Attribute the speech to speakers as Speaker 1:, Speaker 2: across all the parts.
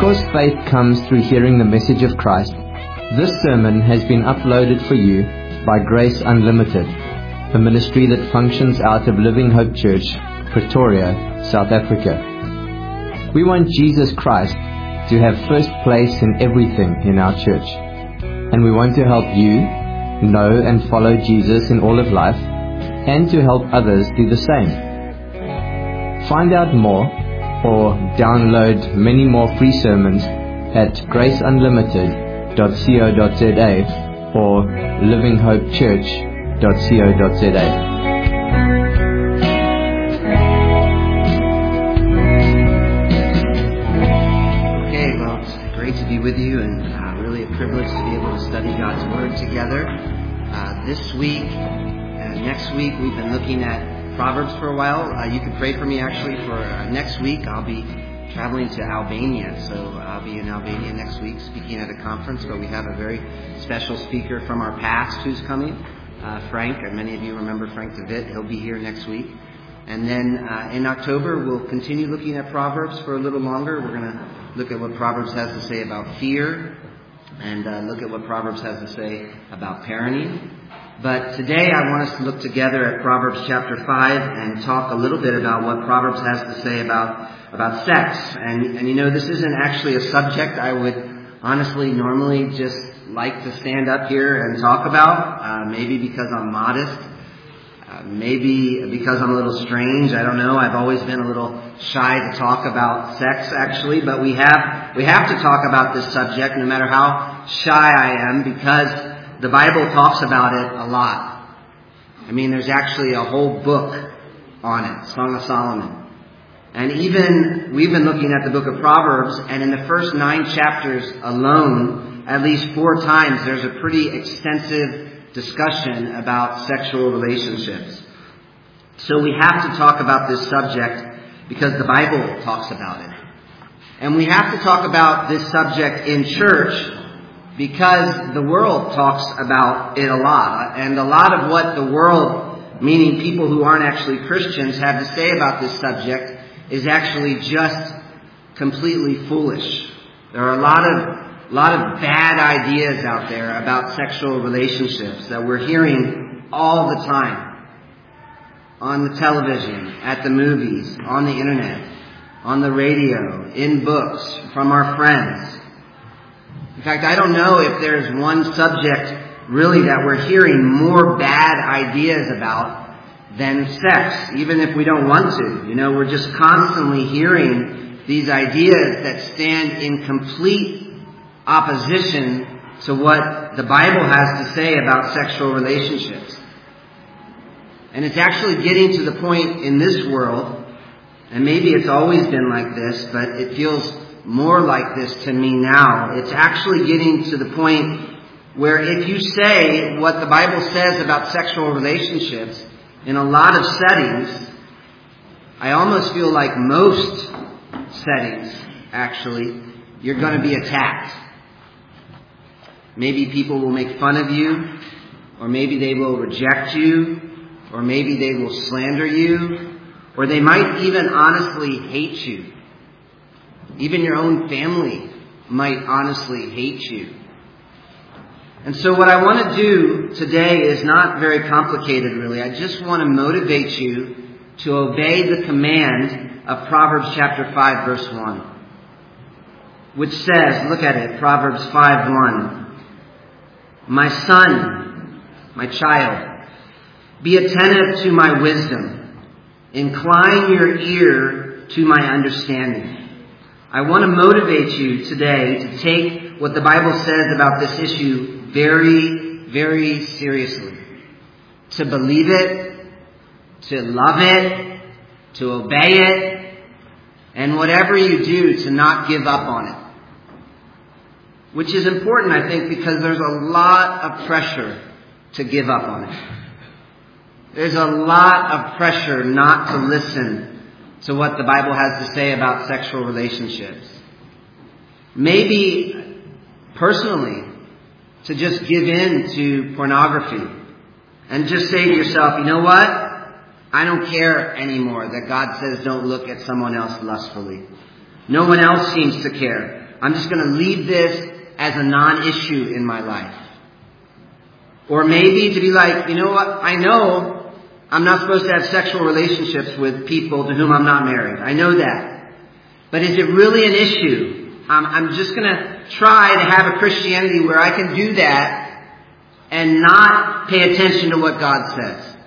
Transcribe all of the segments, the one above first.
Speaker 1: Because faith comes through hearing the message of Christ, this sermon has been uploaded for you by Grace Unlimited, a ministry that functions out of Living Hope Church, Pretoria, South Africa. We want Jesus Christ to have first place in everything in our church, and we want to help you know and follow Jesus in all of life, and to help others do the same. Find out more or download many more free sermons at graceunlimited.co.za or livinghopechurch.co.za.
Speaker 2: Okay, well, it's great to be with you, and really a privilege to be able to study God's Word together. This week and next week, we've been looking at Proverbs for a while. You can pray for me actually for next week. I'll be traveling to Albania, so I'll be in Albania next week speaking at a conference, but we have a very special speaker from our past who's coming, Frank, and many of you remember Frank DeVitt. He'll be here next week. And then in October, we'll continue looking at Proverbs for a little longer. We're going to look at what Proverbs has to say about fear, and look at what Proverbs has to say about parenting. But today I want us to look together at Proverbs chapter 5 and talk a little bit about what Proverbs has to say about sex. And you know, this isn't actually a subject I would honestly normally just like to stand up here and talk about. Maybe because I'm modest. Maybe because I'm a little strange. I don't know. I've always been a little shy to talk about sex, actually. But we have to talk about this subject no matter how shy I am, because the Bible talks about it a lot. I mean, there's actually a whole book on it, Song of Solomon. And even we've been looking at the book of Proverbs, and in the first 9 chapters alone, at least 4 times, there's a pretty extensive discussion about sexual relationships. So we have to talk about this subject because the Bible talks about it. And we have to talk about this subject in church because the world talks about it a lot. And a lot of what the world, meaning people who aren't actually Christians, have to say about this subject is actually just completely foolish. There are a lot of bad ideas out there about sexual relationships that we're hearing all the time. On the television, at the movies, on the internet, on the radio, in books, from our friends. In fact, I don't know if there's one subject really that we're hearing more bad ideas about than sex, even if we don't want to. You know, we're just constantly hearing these ideas that stand in complete opposition to what the Bible has to say about sexual relationships. And it's actually getting to the point in this world, and maybe it's always been like this, but it feels more like this to me now. It's actually getting to the point where if you say what the Bible says about sexual relationships in a lot of settings, I almost feel like most settings, actually, you're going to be attacked. Maybe people will make fun of you, or maybe they will reject you, or maybe they will slander you, or they might even honestly hate you. Even your own family might honestly hate you. And so what I want to do today is not very complicated, really. I just want to motivate you to obey the command of Proverbs chapter 5, verse 1, which says, look at it, Proverbs 5:1. My son, my child, be attentive to my wisdom. Incline your ear to my understanding. I want to motivate you today to take what the Bible says about this issue very, very seriously. To believe it, to love it, to obey it, and whatever you do, to not give up on it. Which is important, I think, because there's a lot of pressure to give up on it. There's a lot of pressure not to listen to what the Bible has to say about sexual relationships. Maybe, personally, to just give in to pornography and just say to yourself, you know what? I don't care anymore that God says don't look at someone else lustfully. No one else seems to care. I'm just going to leave this as a non-issue in my life. Or maybe to be like, you know what, I know I'm not supposed to have sexual relationships with people to whom I'm not married. I know that. But is it really an issue? I'm just going to try to have a Christianity where I can do that and not pay attention to what God says.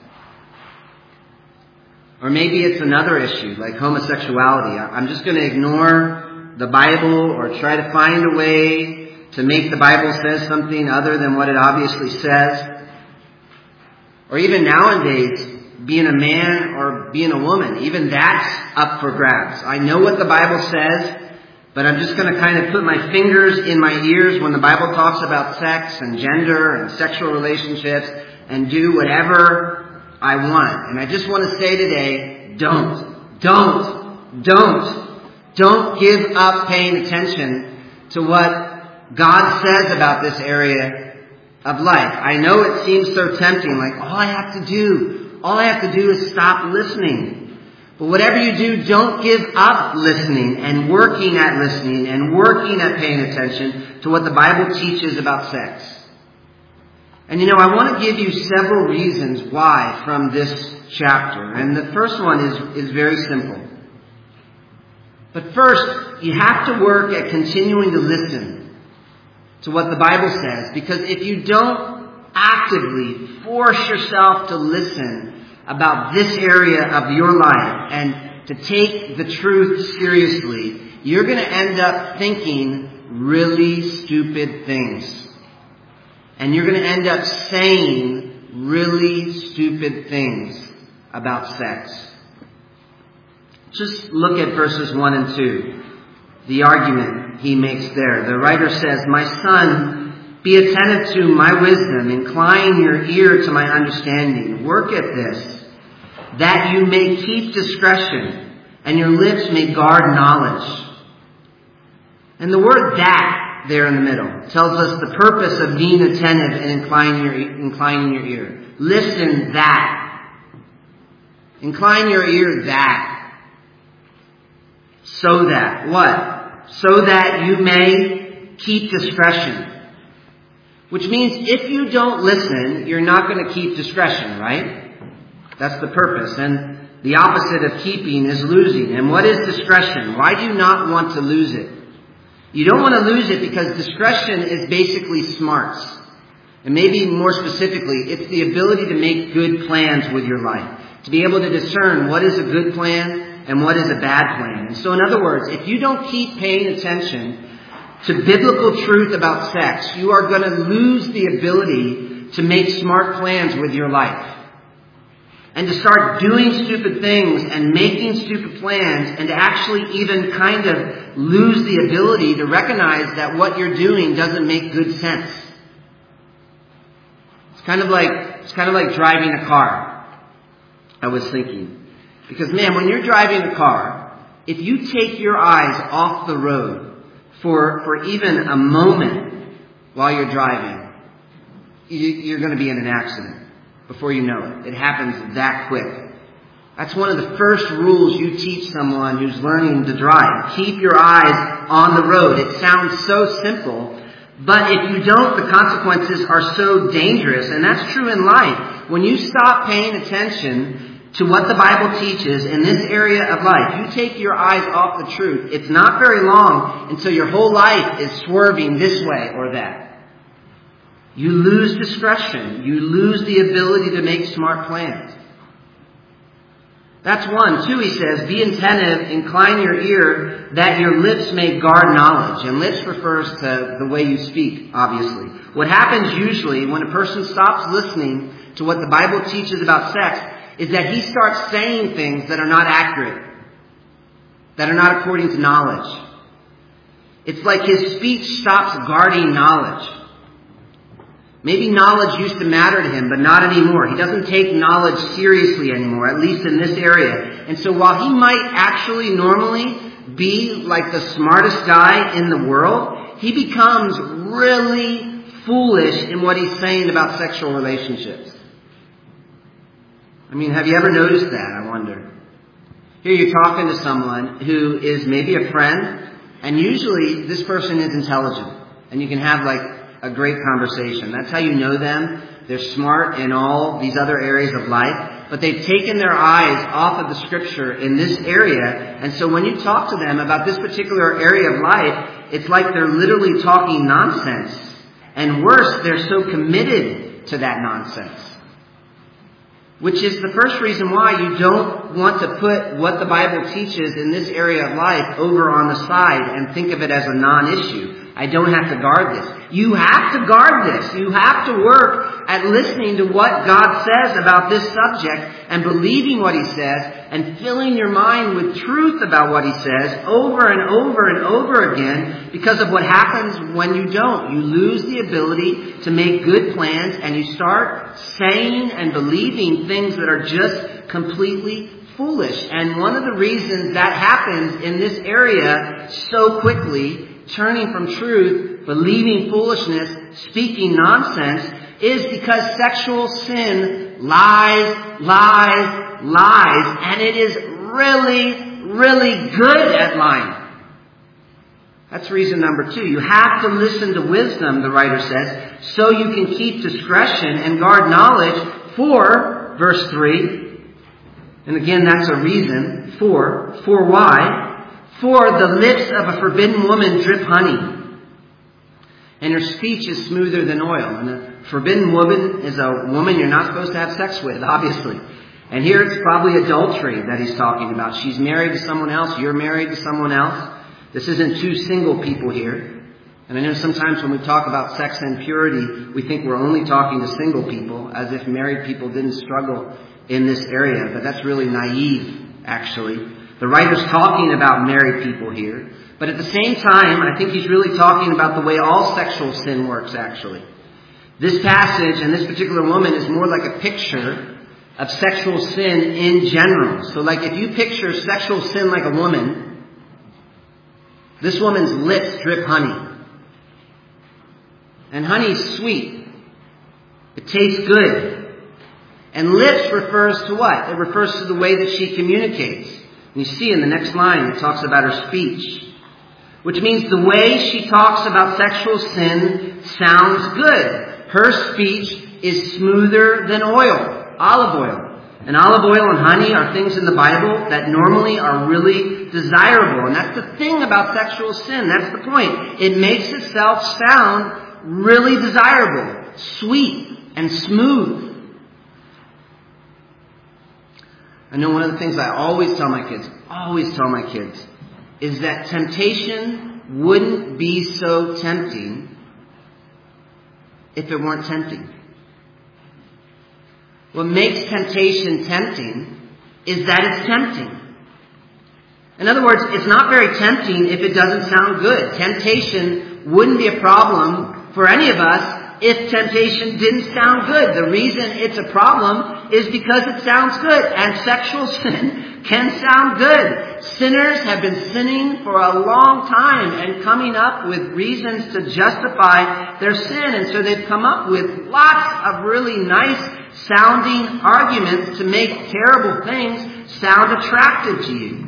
Speaker 2: Or maybe it's another issue, like homosexuality. I'm just going to ignore the Bible or try to find a way to make the Bible say something other than what it obviously says. Or even nowadays, being a man or being a woman, even that's up for grabs. I know what the Bible says, but I'm just going to kind of put my fingers in my ears when the Bible talks about sex and gender and sexual relationships and do whatever I want. And I just want to say today, don't give up paying attention to what God says about this area of life. I know it seems so tempting, like all I have to do is stop listening. But whatever you do, don't give up listening and working at listening and working at paying attention to what the Bible teaches about sex. And I want to give you several reasons why from this chapter. And the first one is very simple. But first, you have to work at continuing to listen to what the Bible says. Because if you don't actively force yourself to listen about this area of your life and to take the truth seriously, you're going to end up thinking really stupid things. And you're going to end up saying really stupid things about sex. Just look at verses 1 and 2. The argument he makes there. The writer says, "My son, be attentive to my wisdom. Incline your ear to my understanding. Work at this, that you may keep discretion, and your lips may guard knowledge." And the word "that" there in the middle tells us the purpose of being attentive and inclining your ear. Listen, that. Incline your ear, that. So that, what? So that you may keep discretion. Which means if you don't listen, you're not going to keep discretion, right? That's the purpose. And the opposite of keeping is losing. And what is discretion? Why do you not want to lose it? You don't want to lose it because discretion is basically smarts. And maybe more specifically, it's the ability to make good plans with your life. To be able to discern what is a good plan and what is a bad plan. And so in other words, if you don't keep paying attention to biblical truth about sex, you are going to lose the ability to make smart plans with your life. And to start doing stupid things and making stupid plans and to actually even kind of lose the ability to recognize that what you're doing doesn't make good sense. It's kind of like driving a car, I was thinking. Because man, when you're driving a car, if you take your eyes off the road for even a moment while you're driving, you're going to be in an accident before you know it. It happens that quick. That's one of the first rules you teach someone who's learning to drive. Keep your eyes on the road. It sounds so simple, but if you don't, the consequences are so dangerous. And that's true in life. When you stop paying attention to what the Bible teaches in this area of life, you take your eyes off the truth. It's not very long until your whole life is swerving this way or that. You lose discretion. You lose the ability to make smart plans. That's one. Two, he says, be attentive, incline your ear, that your lips may guard knowledge. And lips refers to the way you speak, obviously. What happens usually when a person stops listening to what the Bible teaches about sex is that he starts saying things that are not accurate, that are not according to knowledge. It's like his speech stops guarding knowledge. Maybe knowledge used to matter to him, but not anymore. He doesn't take knowledge seriously anymore, at least in this area. And so while he might actually normally be like the smartest guy in the world, he becomes really foolish in what he's saying about sexual relationships. I mean, have you ever noticed that, I wonder? Here you're talking to someone who is maybe a friend, And usually this person is intelligent. And you can have like a great conversation. That's how you know them. They're smart in all these other areas of life. But they've taken their eyes off of the Scripture in this area. And so when you talk to them about this particular area of life, it's like they're literally talking nonsense. And worse, they're so committed to that nonsense. Which is the first reason why you don't want to put what the Bible teaches in this area of life over on the side and think of it as a non-issue. I don't have to guard this. You have to guard this. You have to work at listening to what God says about this subject and believing what He says and filling your mind with truth about what He says over and over and over again, because of what happens when you don't. You lose the ability to make good plans and you start saying and believing things that are just completely foolish. And one of the reasons that happens in this area so quickly, turning from truth, believing foolishness, speaking nonsense, is because sexual sin lies, and it is really, really good at lying. That's reason number 2. You have to listen to wisdom, the writer says, so you can keep discretion and guard knowledge for, verse 3, and again that's a reason, for why? For the lips of a forbidden woman drip honey, and her speech is smoother than oil. And a forbidden woman is a woman you're not supposed to have sex with, obviously. And here it's probably adultery that he's talking about. She's married to someone else, you're married to someone else. This isn't 2 single people here. And I know sometimes when we talk about sex and purity, we think we're only talking to single people, as if married people didn't struggle in this area. But that's really naive, actually. The writer's talking about married people here. But at the same time, I think he's really talking about the way all sexual sin works, actually. This passage and this particular woman is more like a picture of sexual sin in general. So like if you picture sexual sin like a woman, this woman's lips drip honey. And honey's sweet. It tastes good. And lips refers to what? It refers to the way that she communicates. You see in the next line, it talks about her speech, which means the way she talks about sexual sin sounds good. Her speech is smoother than oil, olive oil. And olive oil and honey are things in the Bible that normally are really desirable. And that's the thing about sexual sin. That's the point. It makes itself sound really desirable, sweet, and smooth. I know one of the things I always tell my kids, is that temptation wouldn't be so tempting if it weren't tempting. What makes temptation tempting is that it's tempting. In other words, it's not very tempting if it doesn't sound good. Temptation wouldn't be a problem for any of us if temptation didn't sound good. The reason it's a problem is because it sounds good. And sexual sin can sound good. Sinners have been sinning for a long time and coming up with reasons to justify their sin. And so they've come up with lots of really nice sounding arguments to make terrible things sound attractive to you.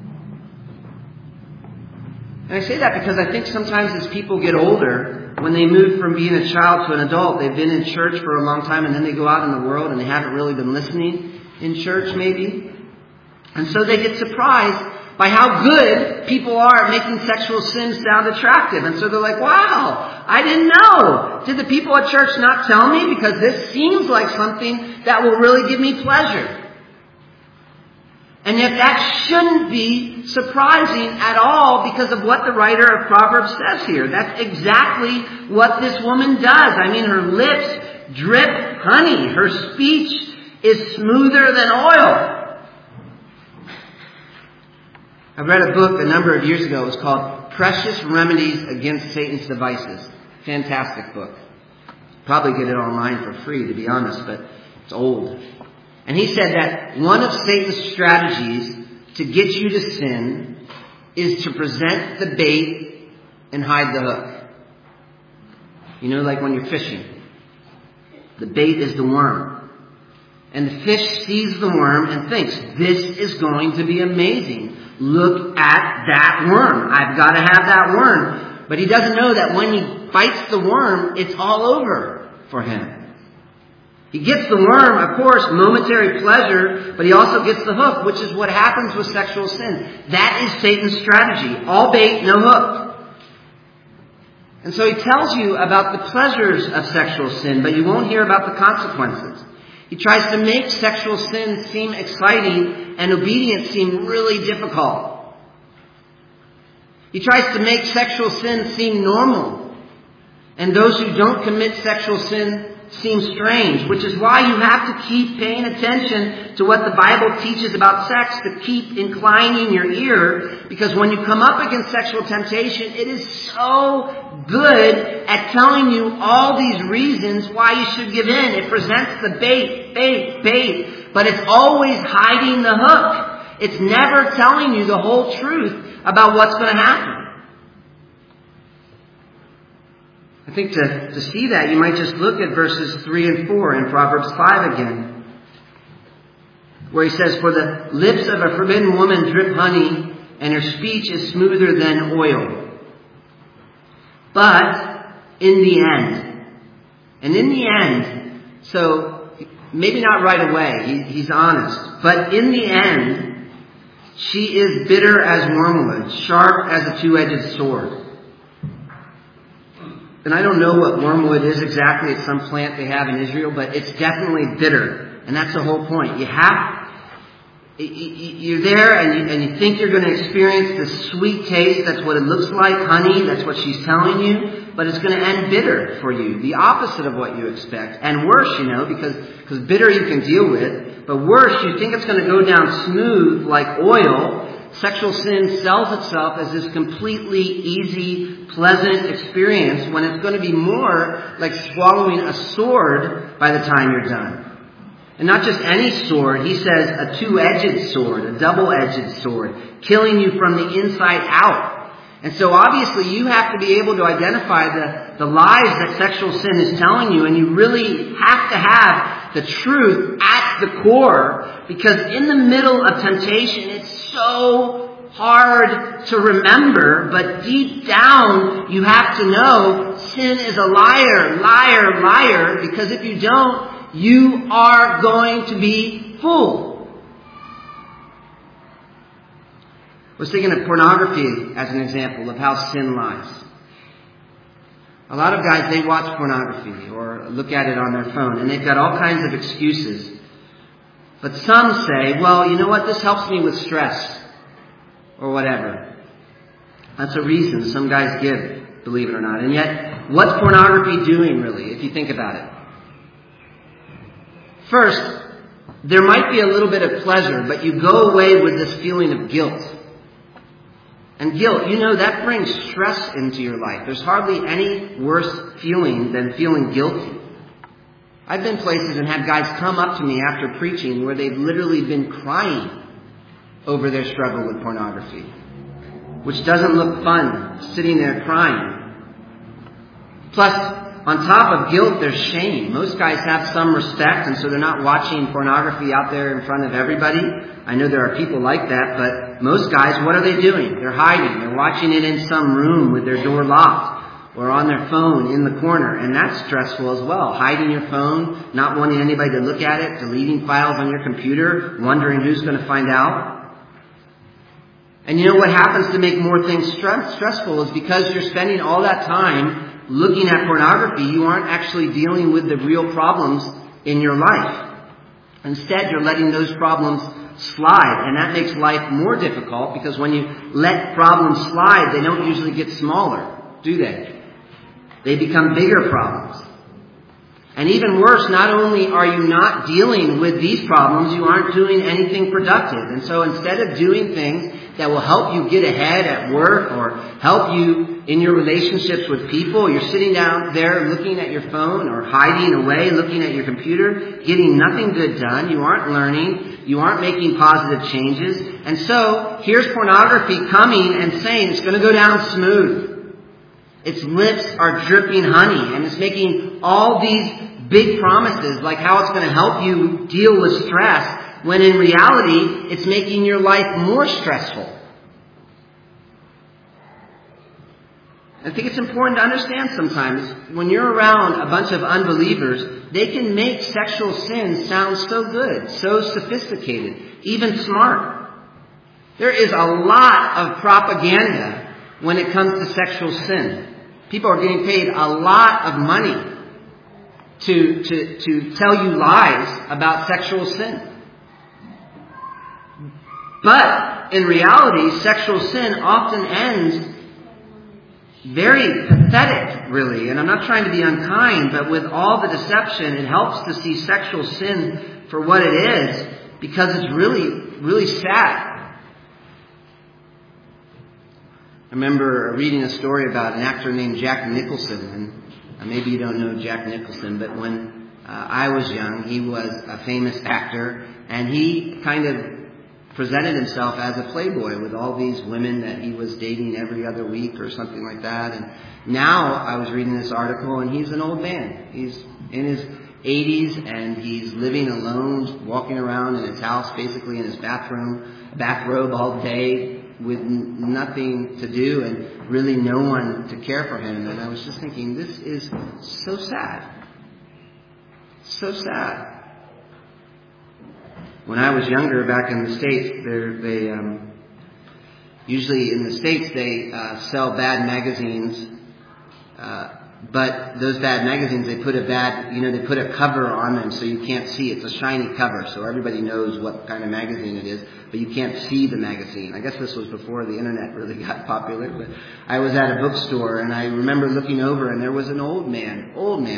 Speaker 2: And I say that because I think sometimes as people get older, when they move from being a child to an adult, they've been in church for a long time and then they go out in the world and they haven't really been listening in church maybe. And so they get surprised by how good people are at making sexual sin sound attractive. And so they're like, wow, I didn't know. Did the people at church not tell me? Because this seems like something that will really give me pleasure. And yet that shouldn't be surprising at all because of what the writer of Proverbs says here. That's exactly what this woman does. I mean, her lips drip honey. Her speech is smoother than oil. I read a book a number of years ago. It was called Precious Remedies Against Satan's Devices. Fantastic book. Probably get it online for free, to be honest, but it's old. And he said that one of Satan's strategies to get you to sin is to present the bait and hide the hook. You know, like when you're fishing. The bait is the worm. And the fish sees the worm and thinks, this is going to be amazing. look at that worm. I've got to have that worm. But he doesn't know that when he bites the worm, it's all over for him. He gets the worm, of course, momentary pleasure, but he also gets the hook, which is what happens with sexual sin. That is Satan's strategy. All bait, no hook. And so he tells you about the pleasures of sexual sin, but you won't hear about the consequences. He tries to make sexual sin seem exciting and obedience seem really difficult. He tries to make sexual sin seem normal, and those who don't commit sexual sin seem strange, which is why you have to keep paying attention to what the Bible teaches about sex, to keep inclining your ear, because when you come up against sexual temptation, it is so good at telling you all these reasons why you should give in. It presents the bait, but it's always hiding the hook. It's never telling you the whole truth about what's going to happen. I think to see that, you might just look at verses 3 and 4 in Proverbs 5 again, where he says, "For the lips of a forbidden woman drip honey, and her speech is smoother than oil. But in the end," and in the end, so maybe not right away, he's honest, but in the end, she is bitter as wormwood, sharp as a two-edged sword. And I don't know what wormwood is exactly. It's some plant they have in Israel, but it's definitely bitter. And that's the whole point. You're there and you think you're going to experience this sweet taste. That's what it looks like, honey. That's what she's telling you. But it's going to end bitter for you. The opposite of what you expect. And worse, because bitter you can deal with. But worse, you think it's going to go down smooth like oil. Sexual sin sells itself as this completely easy, pleasant experience when it's going to be more like swallowing a sword by the time you're done. And not just any sword, he says a two-edged sword, a double-edged sword, killing you from the inside out. And so obviously you have to be able to identify the lies that sexual sin is telling you, and you really have to have the truth at the core, because in the middle of temptation, it's so hard to remember, but deep down you have to know sin is a liar, liar, liar, because if you don't, you are going to be fooled. I was thinking of pornography as an example of how sin lies. A lot of guys, they watch pornography or look at it on their phone, and they've got all kinds of excuses. But some say, well, you know what, this helps me with stress, or whatever. That's a reason some guys give, believe it or not. And yet, what's pornography doing really, if you think about it? First, there might be a little bit of pleasure, but you go away with this feeling of guilt. And guilt, that brings stress into your life. There's hardly any worse feeling than feeling guilty. I've been places and had guys come up to me after preaching where they've literally been crying over their struggle with pornography, which doesn't look fun, sitting there crying. Plus, on top of guilt, there's shame. Most guys have some respect, and so they're not watching pornography out there in front of everybody. I know there are people like that, but most guys, what are they doing? They're hiding. They're watching it in some room with their door locked or on their phone in the corner, and that's stressful as well. Hiding your phone, not wanting anybody to look at it, deleting files on your computer, wondering who's going to find out. And you know what happens to make more things stressful is because you're spending all that time looking at pornography, you aren't actually dealing with the real problems in your life. Instead, you're letting those problems slide, and that makes life more difficult because when you let problems slide, they don't usually get smaller, do they? They become bigger problems. And even worse, not only are you not dealing with these problems, you aren't doing anything productive. And so instead of doing things that will help you get ahead at work or help you in your relationships with people, you're sitting down there looking at your phone or hiding away, looking at your computer, getting nothing good done. You aren't learning. You aren't making positive changes. And so here's pornography coming and saying it's going to go down smooth. Its lips are dripping honey, and it's making all these big promises like how it's going to help you deal with stress, when in reality, it's making your life more stressful. I think it's important to understand sometimes when you're around a bunch of unbelievers, they can make sexual sin sound so good, so sophisticated, even smart. There is a lot of propaganda when it comes to sexual sin. People are getting paid a lot of money to tell you lies about sexual sin. But in reality, sexual sin often ends very pathetic, really. And I'm not trying to be unkind, but with all the deception, it helps to see sexual sin for what it is, because it's really, really sad. I remember reading a story about an actor named Jack Nicholson, and maybe you don't know Jack Nicholson, but when I was young, he was a famous actor, and he kind of presented himself as a playboy with all these women that he was dating every other week or something like that. And now I was reading this article, and he's an old man. He's in his 80s, and he's living alone, walking around in his house, basically in his bathrobe all day, with nothing to do and really no one to care for him. And I was just thinking, this is so sad. So sad. When I was younger, back in the States, usually in the States they sell bad magazines, but those bad magazines, they put a cover on them so you can't see. It's a shiny cover, so everybody knows what kind of magazine it is, but you can't see the magazine. I guess this was before the internet really got popular, but I was at a bookstore, and I remember looking over, and there was an old man.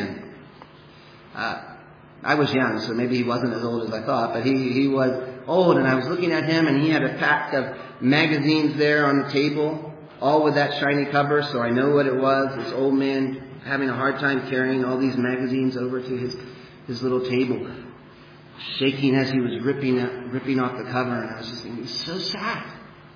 Speaker 2: I was young, so maybe he wasn't as old as I thought, but he was old, and I was looking at him, and he had a pack of magazines there on the table, all with that shiny cover, so I know what it was. This old man having a hard time carrying all these magazines over to his little table, shaking as he was ripping off the cover, and I was just thinking, it's so sad.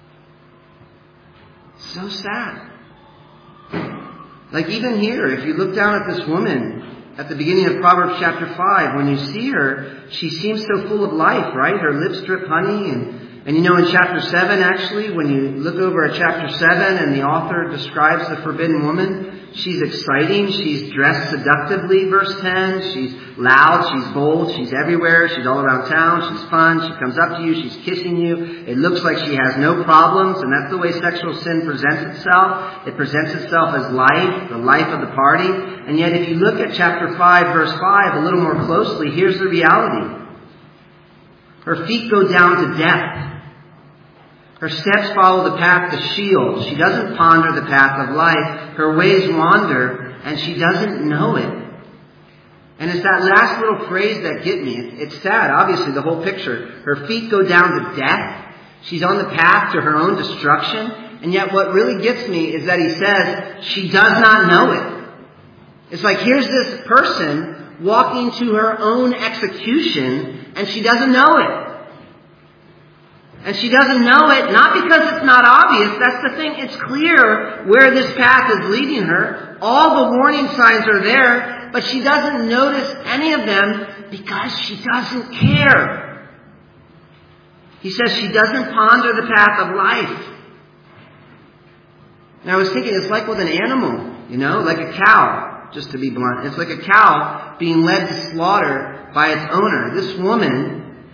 Speaker 2: So sad. Like even here, if you look down at this woman, at the beginning of Proverbs chapter 5, when you see her, she seems so full of life, right? Her lips drip honey. And you know, in chapter 7, actually, when you look over at chapter 7 and the author describes the forbidden woman, she's exciting. She's dressed seductively, verse 10. She's loud. She's bold. She's everywhere. She's all around town. She's fun. She comes up to you. She's kissing you. It looks like she has no problems. And that's the way sexual sin presents itself. It presents itself as life, the life of the party. And yet if you look at chapter 5, verse 5 a little more closely, here's the reality. Her feet go down to death. Her steps follow the path to Sheol. She doesn't ponder the path of life. Her ways wander, and she doesn't know it. And it's that last little phrase that get me. It's sad, obviously, the whole picture. Her feet go down to death. She's on the path to her own destruction. And yet what really gets me is that he says she does not know it. It's like here's this person walking to her own execution, and she doesn't know it. And she doesn't know it, not because it's not obvious. That's the thing. It's clear where this path is leading her. All the warning signs are there, but she doesn't notice any of them because she doesn't care. He says she doesn't ponder the path of life. And I was thinking, it's like with an animal, like a cow, just to be blunt. It's like a cow being led to slaughter by its owner. This woman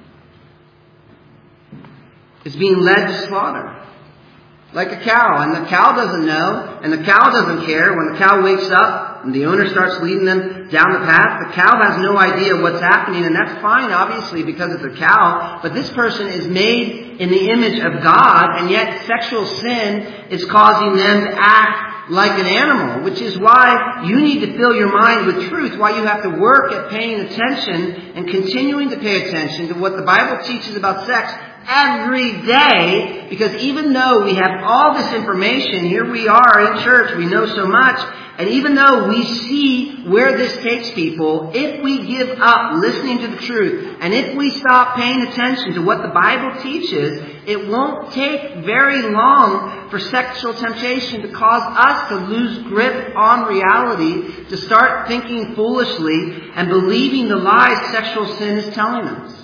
Speaker 2: is being led to slaughter. Like a cow. And the cow doesn't know. And the cow doesn't care. When the cow wakes up and the owner starts leading them down the path, the cow has no idea what's happening. And that's fine, obviously, because it's a cow. But this person is made in the image of God. And yet sexual sin is causing them to act like an animal. Which is why you need to fill your mind with truth. Why you have to work at paying attention and continuing to pay attention to what the Bible teaches about sex every day, because even though we have all this information, here we are in church, we know so much, and even though we see where this takes people, if we give up listening to the truth, and if we stop paying attention to what the Bible teaches, it won't take very long for sexual temptation to cause us to lose grip on reality, to start thinking foolishly and believing the lies sexual sin is telling us.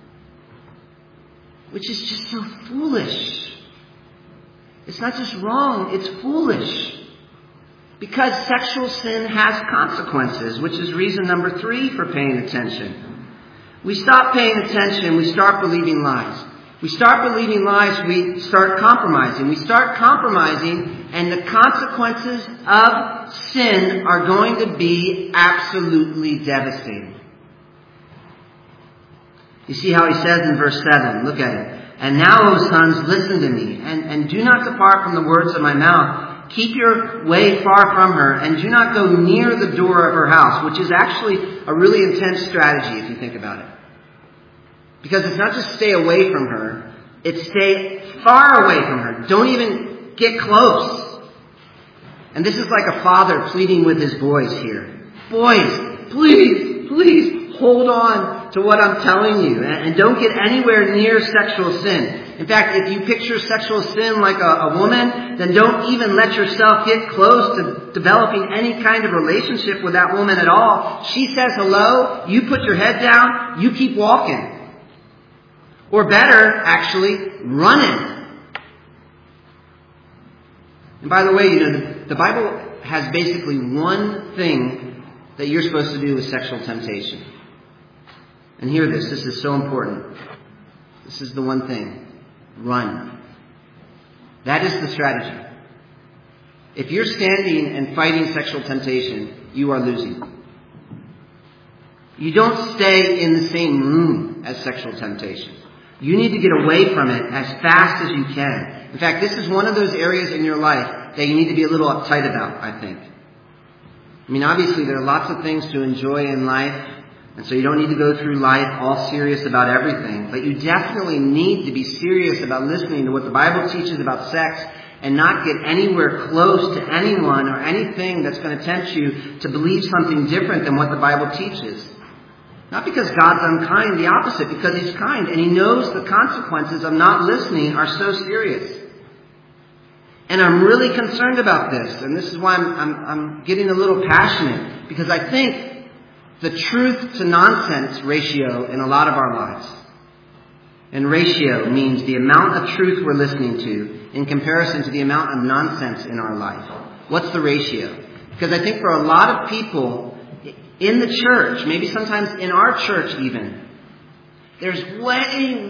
Speaker 2: Which is just so foolish. It's not just wrong, it's foolish. Because sexual sin has consequences, which is reason number 3 for paying attention. We stop paying attention, we start believing lies. We start believing lies, we start compromising. We start compromising, and the consequences of sin are going to be absolutely devastating. You see how he says in verse 7, look at it. And now, O sons, listen to me, and do not depart from the words of my mouth. Keep your way far from her, and do not go near the door of her house, which is actually a really intense strategy if you think about it. Because it's not just stay away from her, it's stay far away from her. Don't even get close. And this is like a father pleading with his boys here. Boys, please, hold on to what I'm telling you. And don't get anywhere near sexual sin. In fact, if you picture sexual sin like a woman, then don't even let yourself get close to developing any kind of relationship with that woman at all. She says hello, you put your head down, you keep walking. Or better, actually, running. And by the way, the Bible has basically one thing that you're supposed to do with sexual temptation. And hear this. This is so important. This is the one thing. Run. That is the strategy. If you're standing and fighting sexual temptation, you are losing. You don't stay in the same room as sexual temptation. You need to get away from it as fast as you can. In fact, this is one of those areas in your life that you need to be a little uptight about, I think. I mean, obviously, there are lots of things to enjoy in life, and so you don't need to go through life all serious about everything. But you definitely need to be serious about listening to what the Bible teaches about sex and not get anywhere close to anyone or anything that's going to tempt you to believe something different than what the Bible teaches. Not because God's unkind, the opposite, because He's kind, and He knows the consequences of not listening are so serious. And I'm really concerned about this, and this is why I'm getting a little passionate, because I think the truth to nonsense ratio in a lot of our lives. And ratio means the amount of truth we're listening to in comparison to the amount of nonsense in our life. What's the ratio? Because I think for a lot of people in the church, maybe sometimes in our church even, there's way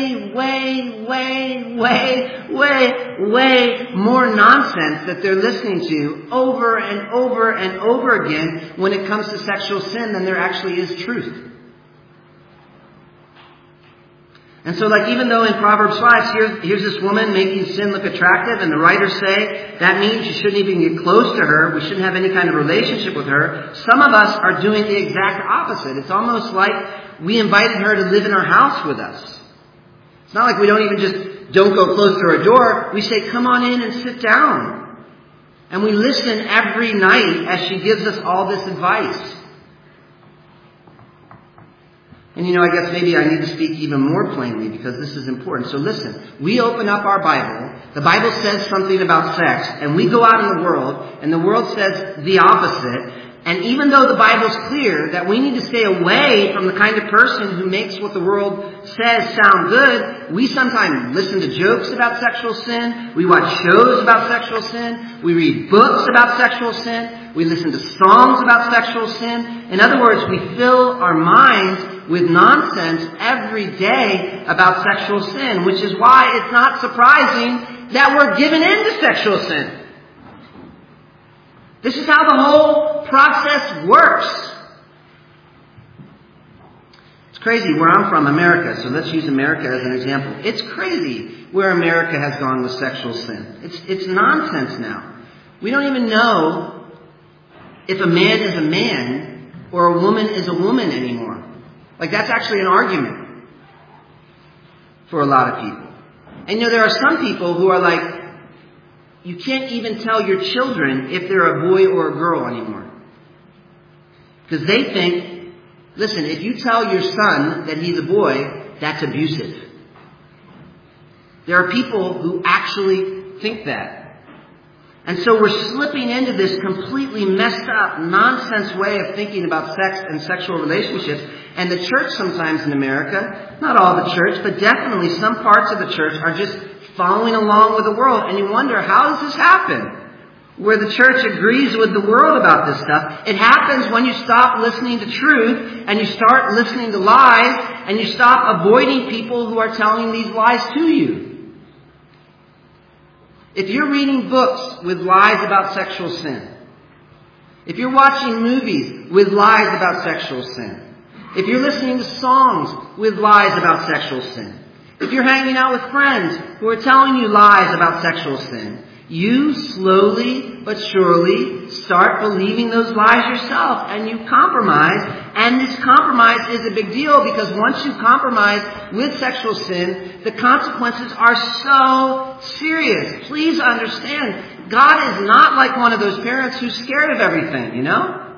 Speaker 2: more nonsense that they're listening to over and over again when it comes to sexual sin than there actually is truth. And so, even though in Proverbs 5, here's this woman making sin look attractive, and the writers say that means you shouldn't even get close to her, we shouldn't have any kind of relationship with her, some of us are doing the exact opposite. It's almost like we invited her to live in our house with us. It's not like we don't go close to her door. We say, come on in and sit down. And we listen every night as she gives us all this advice. And I guess maybe I need to speak even more plainly because this is important. So listen, we open up our Bible, the Bible says something about sex, and we go out in the world, and the world says the opposite. And even though the Bible's clear that we need to stay away from the kind of person who makes what the world says sound good, we sometimes listen to jokes about sexual sin, we watch shows about sexual sin, we read books about sexual sin, we listen to songs about sexual sin. In other words, we fill our minds with nonsense every day about sexual sin, which is why it's not surprising that we're given into sexual sin. This is how the whole process works. It's crazy where I'm from, America, so let's use America as an example. It's crazy where America has gone with sexual sin. It's nonsense now. We don't even know if a man is a man or a woman is a woman anymore. That's actually an argument for a lot of people. And there are some people who are you can't even tell your children if they're a boy or a girl anymore. Because they think, listen, if you tell your son that he's a boy, that's abusive. There are people who actually think that. And so we're slipping into this completely messed up, nonsense way of thinking about sex and sexual relationships. And the church sometimes in America, not all the church, but definitely some parts of the church are just following along with the world. And you wonder, how does this happen? where the church agrees with the world about this stuff. It happens when you stop listening to truth and you start listening to lies and you stop avoiding people who are telling these lies to you. If you're reading books with lies about sexual sin, if you're watching movies with lies about sexual sin, if you're listening to songs with lies about sexual sin, if you're hanging out with friends who are telling you lies about sexual sin, you slowly but surely start believing those lies yourself, and you compromise. And this compromise is a big deal, because once you compromise with sexual sin, the consequences are so serious. Please understand, God is not like one of those parents who's scared of everything, you know?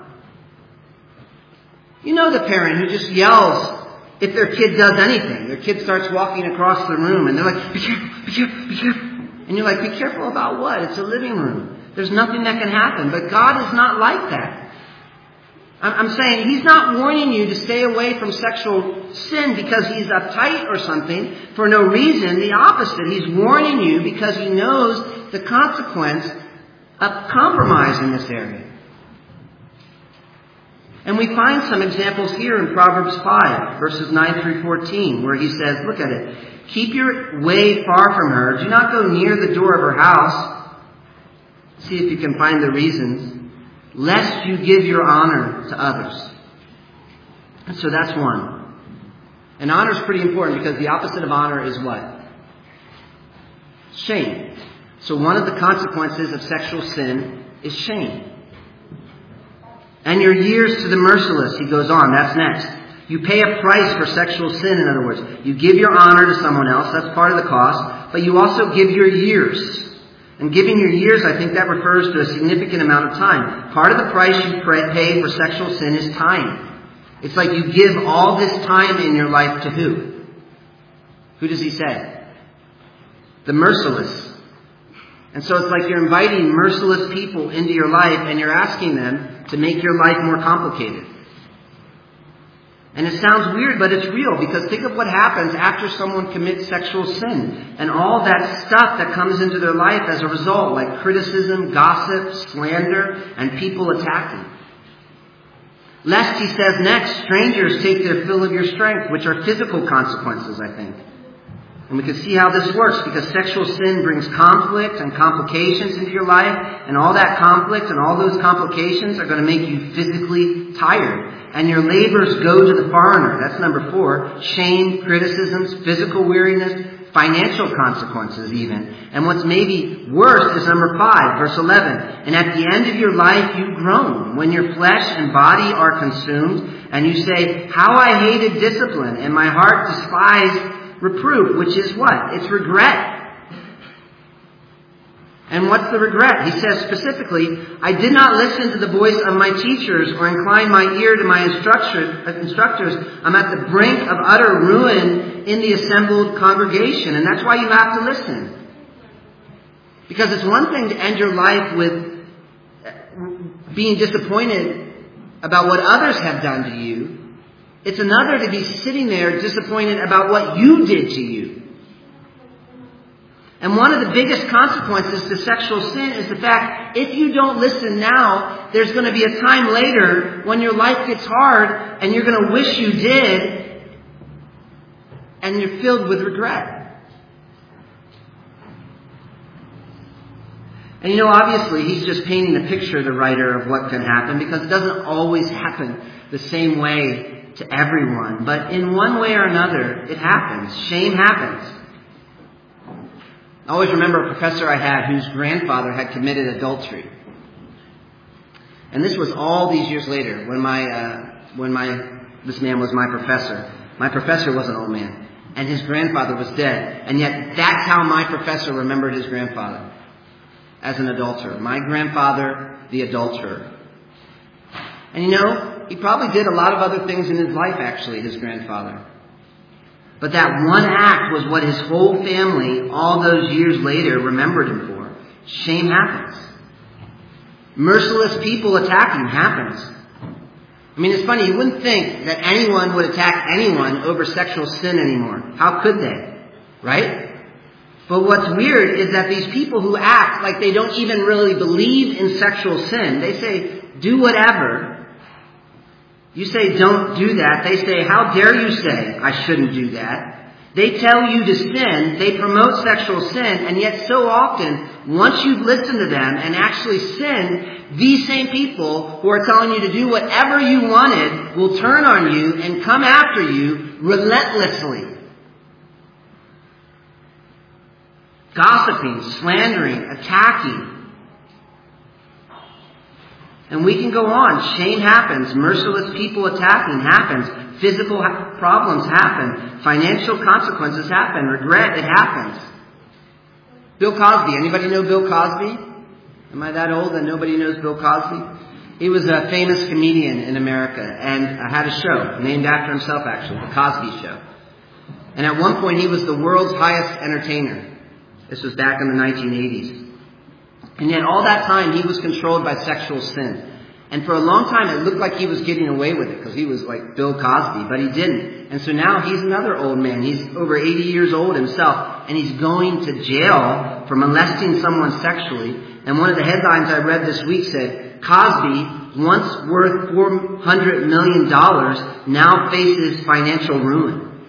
Speaker 2: You know the parent who just yells if their kid does anything. Their kid starts walking across the room and they're like, be careful, be careful, be careful. And you're like, be careful about what? It's a living room. There's nothing that can happen. But God is not like that. I'm saying He's not warning you to stay away from sexual sin because He's uptight or something for no reason. The opposite. He's warning you because He knows the consequence of compromise in this area. And we find some examples here in Proverbs 5, verses 9 through 14, where he says, look at it. Keep your way far from her. Do not go near the door of her house. See if you can find the reasons. Lest you give your honor to others. And so that's one. And honor is pretty important, because the opposite of honor is what? Shame. So one of the consequences of sexual sin is shame. And your years to the merciless, he goes on, that's next. You pay a price for sexual sin, in other words. You give your honor to someone else, that's part of the cost, but you also give your years. And giving your years, I think that refers to a significant amount of time. Part of the price you pay for sexual sin is time. It's like you give all this time in your life to who? Who does he say? The merciless. And so it's like you're inviting merciless people into your life and you're asking them to make your life more complicated. And it sounds weird, but it's real, because think of what happens after someone commits sexual sin and all that stuff that comes into their life as a result, like criticism, gossip, slander, and people attacking. Lest, he says next, strangers take their fill of your strength, which are physical consequences, I think. And we can see how this works, because sexual sin brings conflict and complications into your life, and all that conflict and all those complications are going to make you physically tired. And your labors go to the foreigner. That's number 4. Shame, criticisms, physical weariness, financial consequences even. And what's maybe worse is number 5, verse 11. And at the end of your life you groan, when your flesh and body are consumed, and you say, how I hated discipline, and my heart despised reproof, which is what? It's regret. And what's the regret? He says specifically, I did not listen to the voice of my teachers or incline my ear to my instructors. I'm at the brink of utter ruin in the assembled congregation. And that's why you have to listen. Because it's one thing to end your life with being disappointed about what others have done to you. It's another to be sitting there disappointed about what you did to you. And one of the biggest consequences to sexual sin is the fact, if you don't listen now, there's going to be a time later when your life gets hard and you're going to wish you did, and you're filled with regret. And obviously he's just painting a picture, the writer, of what can happen, because it doesn't always happen the same way to everyone. But in one way or another, it happens. Shame happens. I always remember a professor I had whose grandfather had committed adultery. And this was all these years later, when this man was my professor. My professor was an old man, and his grandfather was dead. And yet that's how my professor remembered his grandfather, as an adulterer. My grandfather, the adulterer. And he probably did a lot of other things in his life, actually, his grandfather. But that one act was what his whole family, all those years later, remembered him for. Shame happens. Merciless people attacking happens. I mean, it's funny, you wouldn't think that anyone would attack anyone over sexual sin anymore. How could they? Right? But what's weird is that these people who act like they don't even really believe in sexual sin, they say, do whatever. You say, don't do that. They say, how dare you say I shouldn't do that? They tell you to sin. They promote sexual sin. And yet so often, once you've listened to them and actually sinned, these same people who are telling you to do whatever you wanted will turn on you and come after you relentlessly. Gossiping, slandering, attacking. And we can go on. Shame happens. Merciless people attacking happens. Physical problems happen. Financial consequences happen. Regret, it happens. Bill Cosby. Anybody know Bill Cosby? Am I that old that nobody knows Bill Cosby? He was a famous comedian in America and had a show named after himself, actually, The Cosby Show. And at one point he was the world's highest entertainer. This was back in the 1980s. And yet all that time he was controlled by sexual sin. And for a long time it looked like he was getting away with it because he was like Bill Cosby, but he didn't. And so now he's another old man. He's over 80 years old himself, and he's going to jail for molesting someone sexually. And one of the headlines I read this week said, Cosby, once worth $400 million, now faces financial ruin.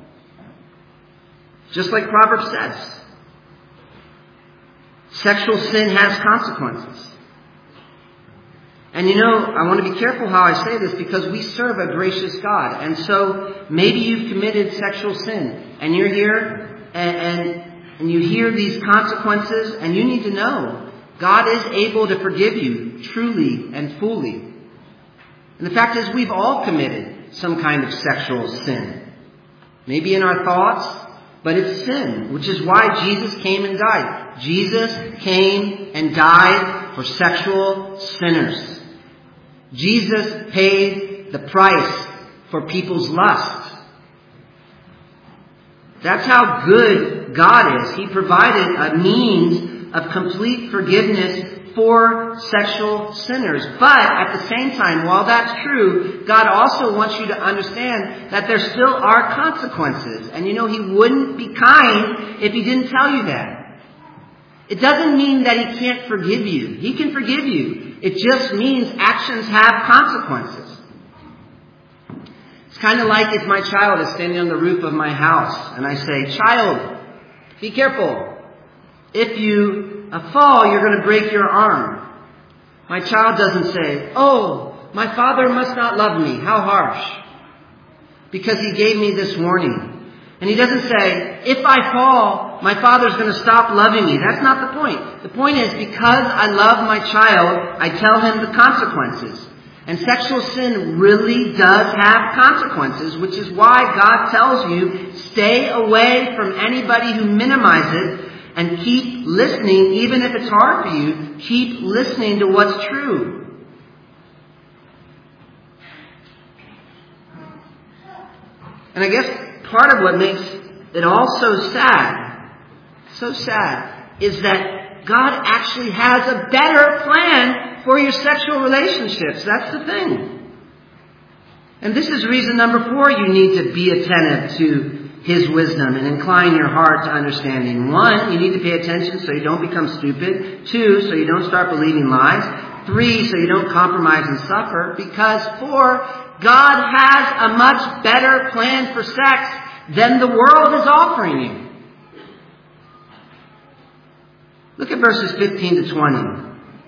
Speaker 2: Just like Proverbs says. Sexual sin has consequences. And you know, I want to be careful how I say this because we serve a gracious God. And so maybe you've committed sexual sin and you're here and you hear these consequences, and you need to know God is able to forgive you truly and fully. And the fact is we've all committed some kind of sexual sin. Maybe in our thoughts, but it's sin, which is why Jesus came and died. Jesus came and died for sexual sinners. Jesus paid the price for people's lust. That's how good God is. He provided a means of complete forgiveness for sexual sinners. But at the same time, while that's true, God also wants you to understand that there still are consequences. And you know, He wouldn't be kind if He didn't tell you that. It doesn't mean that He can't forgive you. He can forgive you. It just means actions have consequences. It's kind of like if my child is standing on the roof of my house and I say, child, be careful. If you fall, you're going to break your arm. My child doesn't say, oh, my father must not love me. How harsh. Because he gave me this warning. And he doesn't say, if I fall, my father's going to stop loving me. That's not the point. The point is, because I love my child, I tell him the consequences. And sexual sin really does have consequences, which is why God tells you, stay away from anybody who minimizes it, and keep listening, even if it's hard for you, keep listening to what's true. And I guess part of what makes it all so sad, is that God actually has a better plan for your sexual relationships. That's the thing. And this is reason number 4 you need to be attentive to His wisdom and incline your heart to understanding. 1, you need to pay attention so you don't become stupid. 2, so you don't start believing lies. 3, so you don't compromise and suffer. Because 4, God has a much better plan for sex than the world is offering you. Look at verses 15 to 20.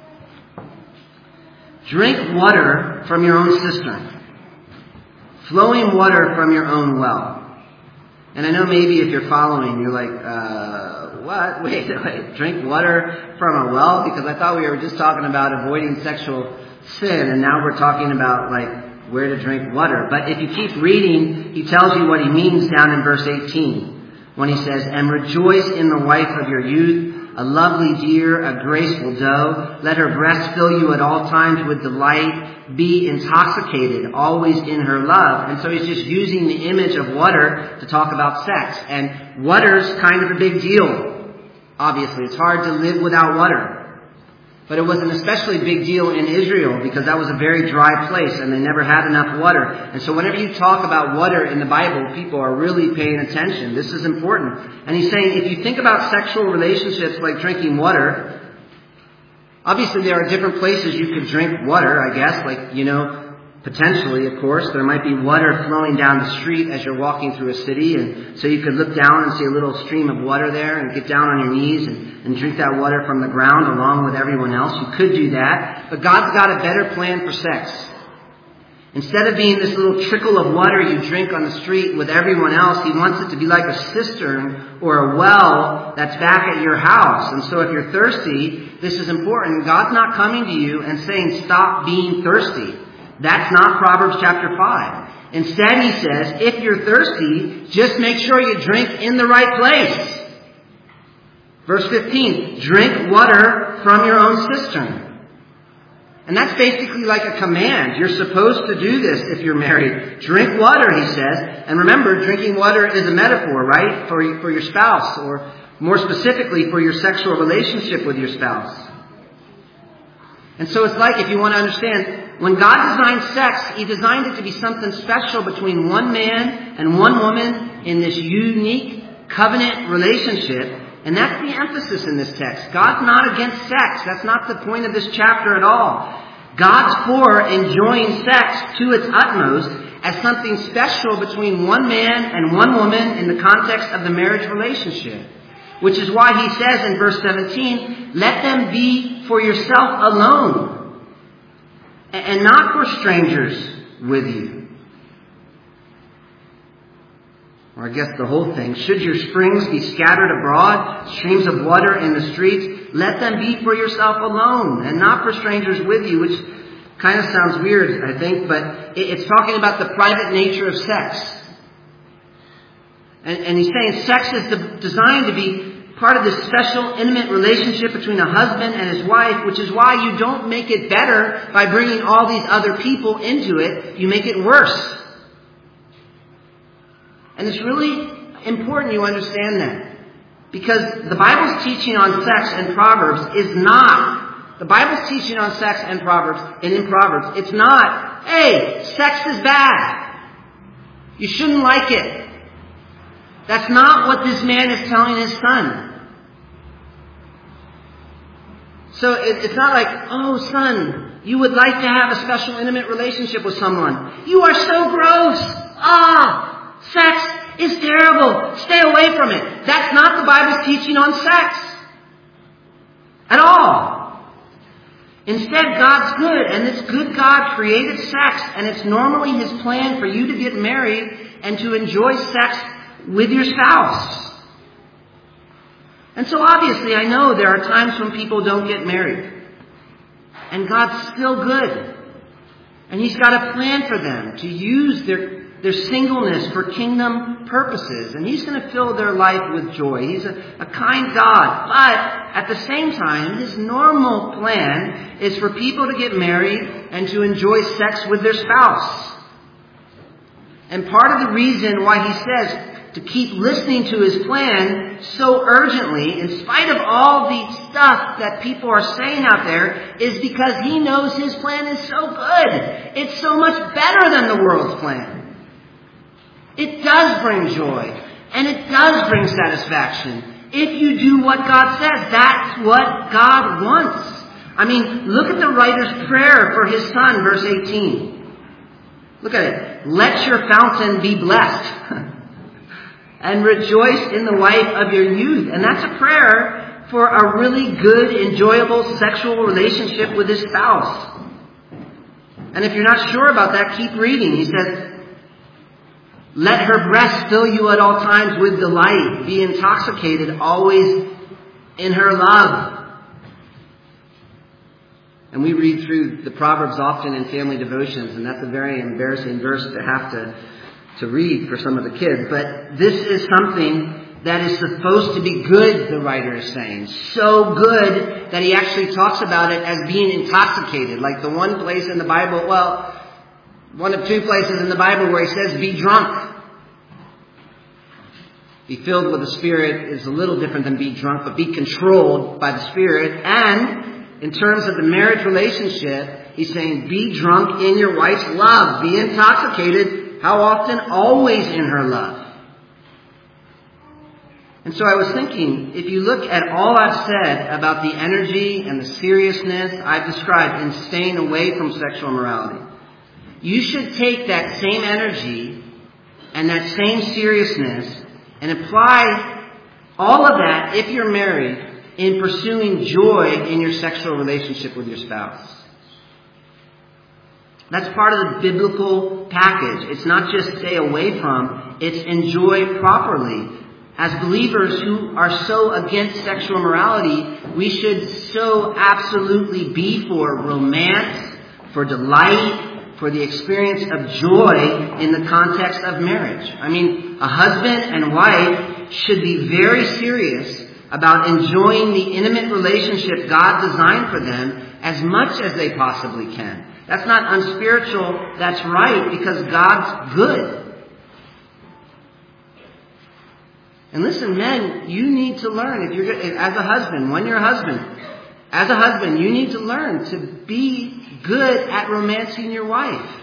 Speaker 2: Drink water from your own cistern, flowing water from your own well. And I know maybe if you're following, you're like, what? Wait, drink water from a well? Because I thought we were just talking about avoiding sexual sin, and now we're talking about like where to drink water. But if you keep reading, he tells you what he means down in verse 18, when he says, and rejoice in the wife of your youth, a lovely deer, a graceful doe. Let her breast fill you at all times with delight. Be intoxicated, always in her love. And so he's just using the image of water to talk about sex. And water's kind of a big deal. Obviously, it's hard to live without water. But it was an especially big deal in Israel because that was a very dry place and they never had enough water. And so whenever you talk about water in the Bible, people are really paying attention. This is important. And he's saying if you think about sexual relationships like drinking water, obviously there are different places you could drink water, I guess. Like, potentially, of course, there might be water flowing down the street as you're walking through a city. And so you could look down and see a little stream of water there and get down on your knees and drink that water from the ground along with everyone else. You could do that. But God's got a better plan for sex. Instead of being this little trickle of water you drink on the street with everyone else, He wants it to be like a cistern or a well that's back at your house. And so if you're thirsty, this is important. God's not coming to you and saying, stop being thirsty. That's not Proverbs chapter 5. Instead, He says, if you're thirsty, just make sure you drink in the right place. Verse 15, drink water from your own cistern. And that's basically like a command. You're supposed to do this if you're married. Drink water, He says. And remember, drinking water is a metaphor, right? For your spouse, or more specifically, for your sexual relationship with your spouse. And so it's like, if you want to understand, when God designed sex, He designed it to be something special between one man and one woman in this unique covenant relationship. And that's the emphasis in this text. God's not against sex. That's not the point of this chapter at all. God's for enjoying sex to its utmost as something special between one man and one woman in the context of the marriage relationship. Which is why He says in verse 17, let them be for yourself alone and not for strangers with you. Or I guess the whole thing. Should your springs be scattered abroad, streams of water in the streets, let them be for yourself alone and not for strangers with you, which kind of sounds weird, I think, but it's talking about the private nature of sex. And he's saying sex is designed to be part of this special, intimate relationship between a husband and his wife, which is why you don't make it better by bringing all these other people into it. You make it worse. And it's really important you understand that. Because the Bible's teaching on sex and Proverbs is not, the Bible's teaching on sex and Proverbs, and in Proverbs, it's not, hey, sex is bad. You shouldn't like it. That's not what this man is telling his son. So it's not like, oh, son, you would like to have a special intimate relationship with someone. You are so gross. Sex is terrible. Stay away from it. That's not the Bible's teaching on sex. At all. Instead, God's good, and this good God created sex, and it's normally His plan for you to get married and to enjoy sex with your spouse. And so obviously I know there are times when people don't get married. And God's still good. And He's got a plan for them to use their singleness for kingdom purposes. And He's going to fill their life with joy. He's a kind God. But at the same time, His normal plan is for people to get married and to enjoy sex with their spouse. And part of the reason why He says to keep listening to His plan so urgently, in spite of all the stuff that people are saying out there, is because He knows His plan is so good. It's so much better than the world's plan. It does bring joy, and it does bring satisfaction. If you do what God says, that's what God wants. I mean, look at the writer's prayer for his son, verse 18. Look at it. Let your fountain be blessed. And rejoice in the wife of your youth. And that's a prayer for a really good, enjoyable sexual relationship with his spouse. And if you're not sure about that, keep reading. He says, let her breast fill you at all times with delight. Be intoxicated always in her love. And we read through the Proverbs often in family devotions, and that's a very embarrassing verse to have to read for some of the kids. But this is something that is supposed to be good, the writer is saying. So good that he actually talks about it as being intoxicated. Like the one place in the Bible, well, one of two places in the Bible where he says, be drunk. Be filled with the Spirit is a little different than be drunk, but be controlled by the Spirit. And in terms of the marriage relationship, he's saying, be drunk in your wife's love. Be intoxicated. How often? Always in her love. And so I was thinking, if you look at all I've said about the energy and the seriousness I've described in staying away from sexual immorality, you should take that same energy and that same seriousness and apply all of that, if you're married, in pursuing joy in your sexual relationship with your spouse. That's part of the biblical package. It's not just stay away from, it's enjoy properly. As believers who are so against sexual immorality, we should so absolutely be for romance, for delight, for the experience of joy in the context of marriage. I mean, a husband and wife should be very serious about enjoying the intimate relationship God designed for them as much as they possibly can. That's not unspiritual, that's right, because God's good. And listen, men, you need to learn, as a husband, when you're a husband, as a husband, you need to learn to be good at romancing your wife.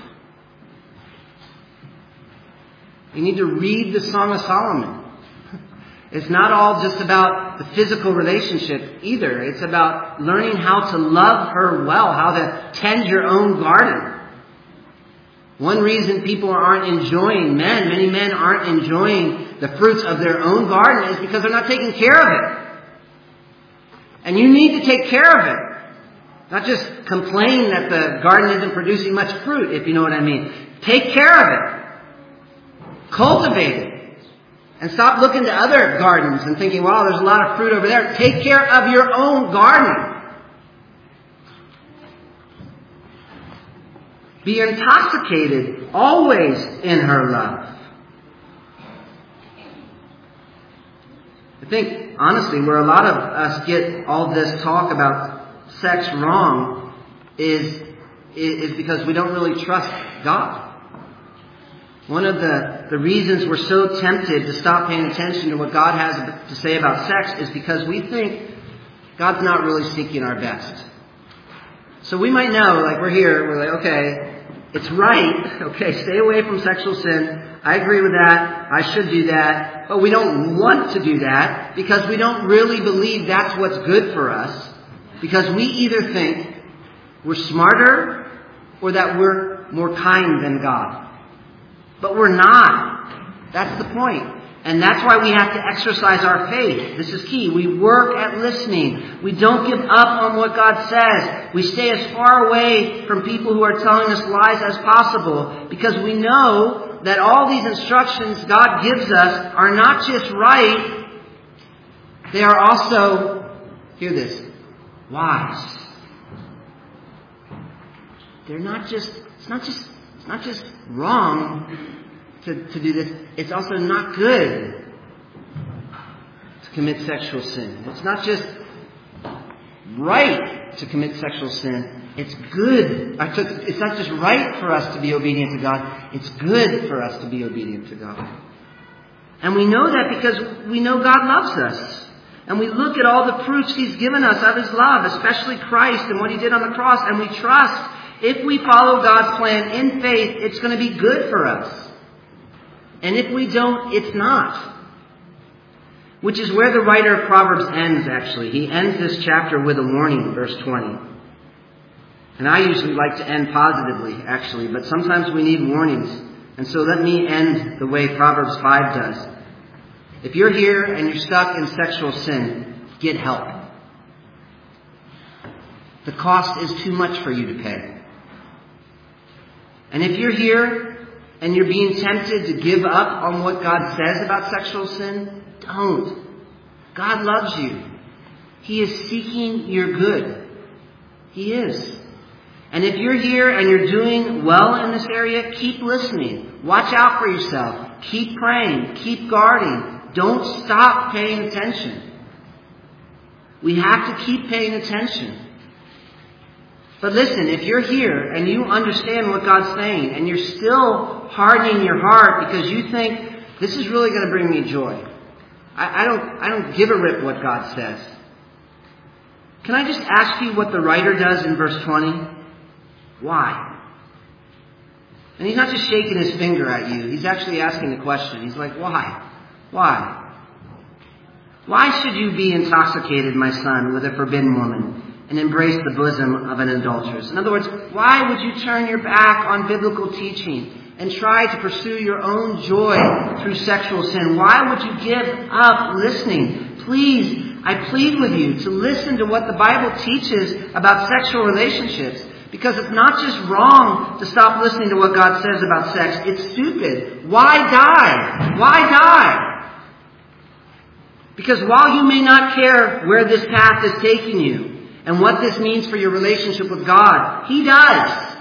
Speaker 2: You need to read the Song of Solomon. It's not all just about the physical relationship either. It's about learning how to love her well, how to tend your own garden. One reason people many men aren't enjoying the fruits of their own garden is because they're not taking care of it. And you need to take care of it. Not just complain that the garden isn't producing much fruit, if you know what I mean. Take care of it. Cultivate it. And stop looking to other gardens and thinking, wow, there's a lot of fruit over there. Take care of your own garden. Be intoxicated always in her love. I think, honestly, where a lot of us get all this talk about sex wrong is because we don't really trust God. One of the reasons we're so tempted to stop paying attention to what God has to say about sex is because we think God's not really seeking our best. So we might know, like we're here, we're like, okay, it's right, okay, stay away from sexual sin. I agree with that. I should do that. But we don't want to do that because we don't really believe that's what's good for us. Because we either think we're smarter or that we're more kind than God. But we're not. That's the point. And that's why we have to exercise our faith. This is key. We work at listening. We don't give up on what God says. We stay as far away from people who are telling us lies as possible because we know that all these instructions God gives us are not just right, they are also, hear this, wise. They're not just, it's not just wrong to do this. It's also not good to commit sexual sin. It's not just right to commit sexual sin. It's good. It's not just right for us to be obedient to God. It's good for us to be obedient to God. And we know that because we know God loves us. And we look at all the proofs He's given us of His love, especially Christ and what He did on the cross. And we trust if we follow God's plan in faith, it's going to be good for us. And if we don't, it's not. Which is where the writer of Proverbs ends, actually. He ends this chapter with a warning, verse 20. And I usually like to end positively, actually, but sometimes we need warnings. And so let me end the way Proverbs 5 does. If you're here and you're stuck in sexual sin, get help. The cost is too much for you to pay. And if you're here and you're being tempted to give up on what God says about sexual sin, don't. God loves you. He is seeking your good. He is. And if you're here and you're doing well in this area, keep listening. Watch out for yourself. Keep praying. Keep guarding. Don't stop paying attention. We have to keep paying attention. But listen, if you're here and you understand what God's saying and you're still hardening your heart because you think this is really going to bring me joy. I don't give a rip what God says. Can I just ask you what the writer does in verse 20? Why? And he's not just shaking his finger at you. He's actually asking the question. He's like, why? Why? Why should you be intoxicated, my son, with a forbidden woman and embrace the bosom of an adulteress? In other words, why would you turn your back on biblical teaching and try to pursue your own joy through sexual sin? Why would you give up listening? Please, I plead with you to listen to what the Bible teaches about sexual relationships. Because it's not just wrong to stop listening to what God says about sex. It's stupid. Why die? Why die? Because while you may not care where this path is taking you and what this means for your relationship with God, He does.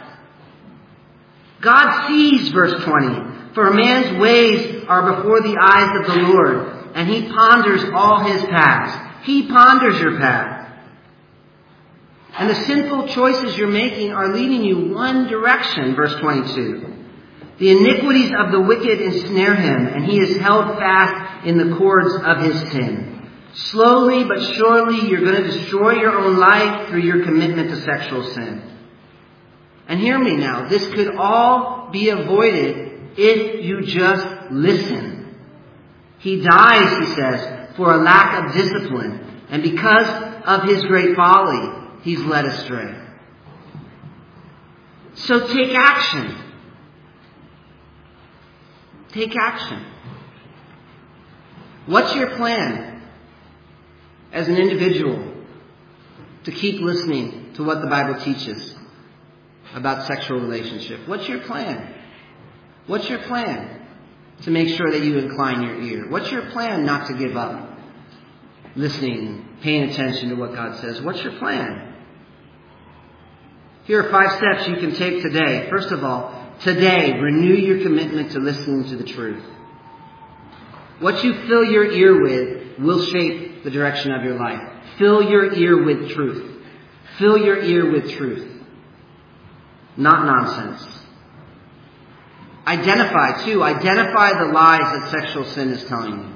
Speaker 2: God sees, verse 20, for a man's ways are before the eyes of the Lord, and He ponders all his paths. He ponders your path. And the sinful choices you're making are leading you one direction, verse 22. The iniquities of the wicked ensnare him, and he is held fast in the cords of his sin. Slowly but surely, you're going to destroy your own life through your commitment to sexual sin. And hear me now, this could all be avoided if you just listen. He dies, he says, for a lack of discipline, and because of his great folly, he's led astray. So take action. Take action. What's your plan as an individual to keep listening to what the Bible teaches about sexual relationship? What's your plan? What's your plan to make sure that you incline your ear? What's your plan not to give up listening, paying attention to what God says? What's your plan? Here are 5 steps you can take today. First of all, today, renew your commitment to listening to the truth. What you fill your ear with will shape the direction of your life. Fill your ear with truth. Fill your ear with truth. Not nonsense. Identify the lies that sexual sin is telling you.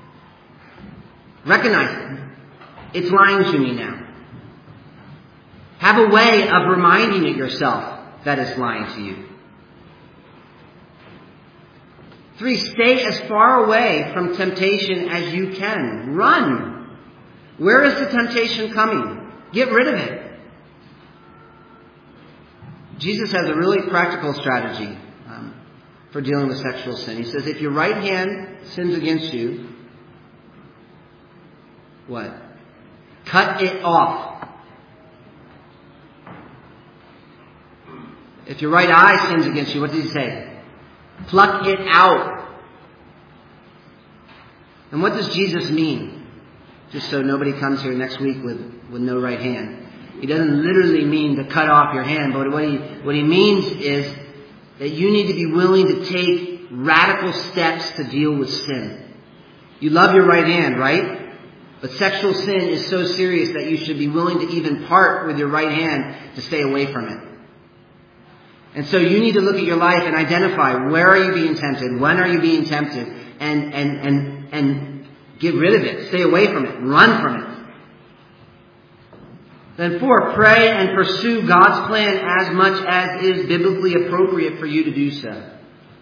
Speaker 2: Recognize it. It's lying to me now. Have a way of reminding it yourself that it's lying to you. 3, stay as far away from temptation as you can. Run. Where is the temptation coming? Get rid of it. Jesus has a really practical strategy for dealing with sexual sin. He says, if your right hand sins against you, what? Cut it off. If your right eye sins against you, what does he say? Pluck it out. And what does Jesus mean? Just so nobody comes here next week with no right hand. He doesn't literally mean to cut off your hand, but what he means is that you need to be willing to take radical steps to deal with sin. You love your right hand, right? But sexual sin is so serious that you should be willing to even part with your right hand to stay away from it. And so you need to look at your life and identify, where are you being tempted? When are you being tempted? And get rid of it. Stay away from it. Run from it. Then 4, pray and pursue God's plan as much as is biblically appropriate for you to do so.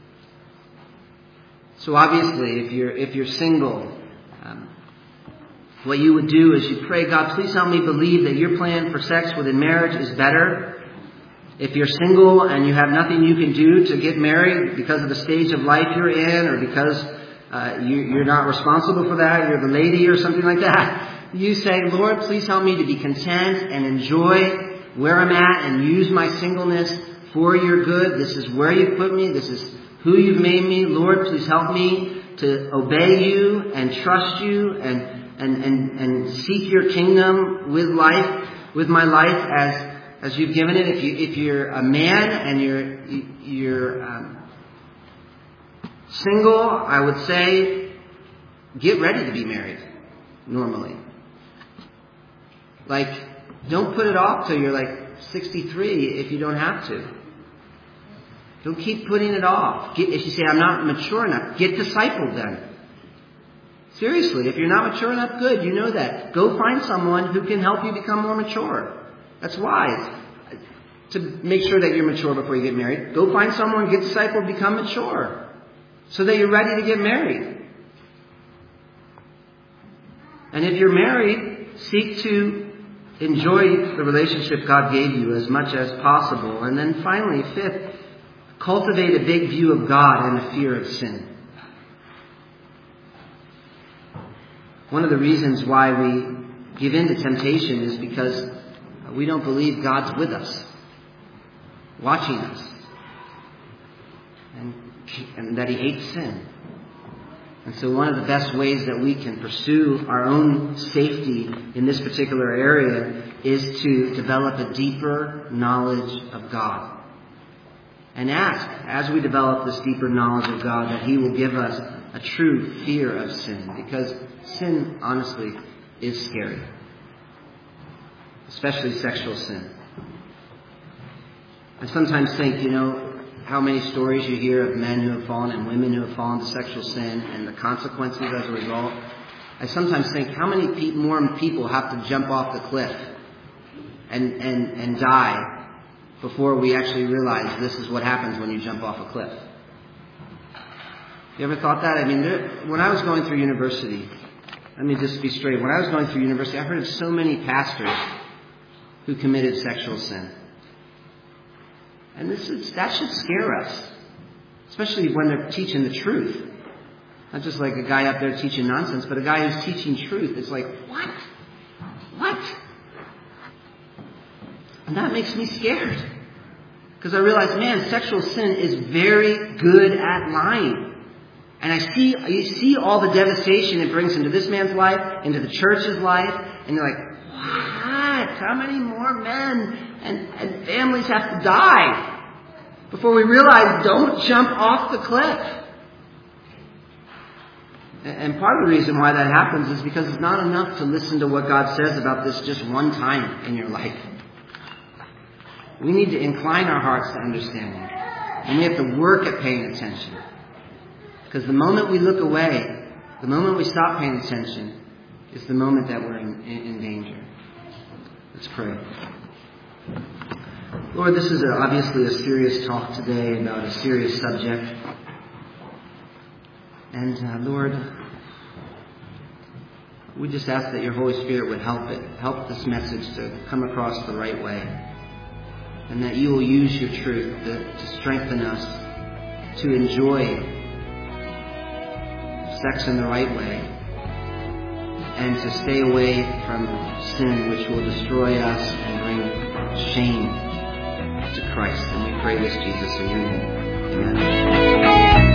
Speaker 2: So obviously, if you're single, what you would do is you pray, God, please help me believe that your plan for sex within marriage is better. If you're single and you have nothing you can do to get married because of the stage of life you're in, or because you're not responsible for that, you're the lady or something like that, you say, Lord, please help me to be content and enjoy where I'm at and use my singleness for your good. This is where you've put me. This is who you've made me. Lord, please help me to obey you and trust you and seek your kingdom with my life as you've given it. If you're a man and you're single, I would say get ready to be married. Normally, don't put it off till you're 63 if you don't have to. Don't keep putting it off. If you say I'm not mature enough, get discipled then. Seriously, if you're not mature enough, good, you know that. Go find someone who can help you become more mature. That's wise. To make sure that you're mature before you get married, go find someone, get discipled, become mature, so that you're ready to get married. And if you're married, seek to enjoy the relationship God gave you as much as possible. And then finally, fifth, cultivate a big view of God and a fear of sin. One of the reasons why we give in to temptation is because we don't believe God's with us, watching us, and that He hates sin. And so one of the best ways that we can pursue our own safety in this particular area is to develop a deeper knowledge of God. And ask, as we develop this deeper knowledge of God, that He will give us a true fear of sin. Because sin, honestly, is scary. Especially sexual sin. I sometimes think, how many stories you hear of men who have fallen and women who have fallen to sexual sin and the consequences as a result. I sometimes think, how many more people have to jump off the cliff and die before we actually realize this is what happens when you jump off a cliff? You ever thought that? When I was going through university, let me just be straight. When I was going through university, I heard of so many pastors who committed sexual sin. And that should scare us, especially when they're teaching the truth. Not just like a guy up there teaching nonsense, but a guy who's teaching truth. It's like, what? What? And that makes me scared. Because I realize, man, sexual sin is very good at lying. And you see all the devastation it brings into this man's life, into the church's life, and you're like, what? How many more men and families have to die before we realize don't jump off the cliff? And part of the reason why that happens is because it's not enough to listen to what God says about this just one time in your life. We need to incline our hearts to understanding. And we have to work at paying attention. Because the moment we look away, the moment we stop paying attention, is the moment that we're in danger. Let's pray. Lord, this is obviously a serious talk today about a serious subject. And Lord, we just ask that your Holy Spirit would help this message to come across the right way. And that you will use your truth to strengthen us to enjoy sex in the right way, and to stay away from sin which will destroy us and bring shame to Christ. And we pray this, Jesus, in your name. Amen.